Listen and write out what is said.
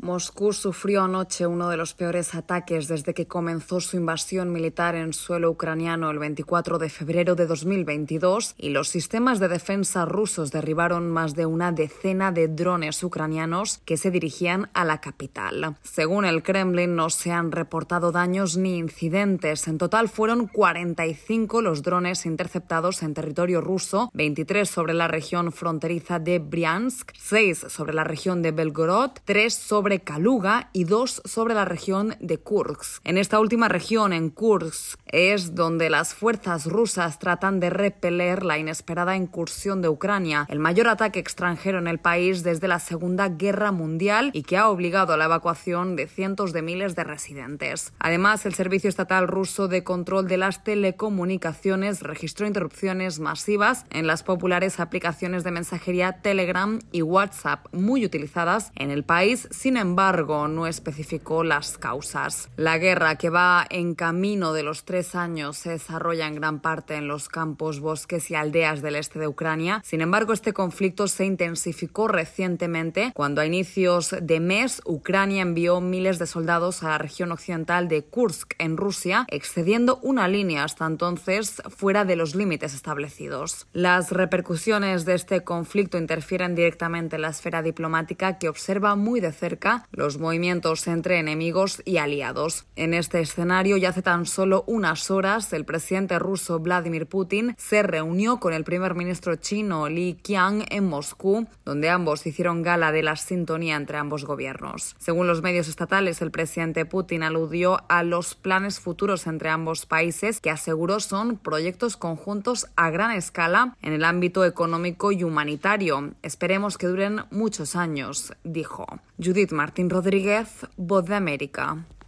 Moscú sufrió anoche uno de los peores ataques desde que comenzó su invasión militar en suelo ucraniano el 24 de febrero de 2022 y los sistemas de defensa rusos derribaron más de una decena de drones ucranianos que se dirigían a la capital. Según el Kremlin, no se han reportado daños ni incidentes. En total fueron 45 los drones interceptados en territorio ruso, 23 sobre la región fronteriza de Briansk, 6 sobre la región de Belgorod, 3 sobre Kaluga y 2 sobre la región de Kursk. En esta última región, en Kursk, es donde las fuerzas rusas tratan de repeler la inesperada incursión de Ucrania, el mayor ataque extranjero en el país desde la Segunda Guerra Mundial y que ha obligado a la evacuación de cientos de miles de residentes. Además, el Servicio Estatal Ruso de Control de las Telecomunicaciones registró interrupciones masivas en las populares aplicaciones de mensajería Telegram y WhatsApp, muy utilizadas en el país. Sin embargo, no especificó las causas. La guerra, que va en camino de los 3 años, se desarrolla en gran parte en los campos, bosques y aldeas del este de Ucrania. Sin embargo, este conflicto se intensificó recientemente cuando a inicios de mes Ucrania envió miles de soldados a la región occidental de Kursk, en Rusia, excediendo una línea hasta entonces fuera de los límites establecidos. Las repercusiones de este conflicto interfieren directamente en la esfera diplomática, que observa muy de cerca los movimientos entre enemigos y aliados. En este escenario, ya hace tan solo unas horas, el presidente ruso Vladimir Putin se reunió con el primer ministro chino Li Qiang en Moscú, donde ambos hicieron gala de la sintonía entre ambos gobiernos. Según los medios estatales, el presidente Putin aludió a los planes futuros entre ambos países, que aseguró son proyectos conjuntos a gran escala en el ámbito económico y humanitario. Esperemos que duren muchos años, dijo. Judith Martín Rodríguez, Voz de América.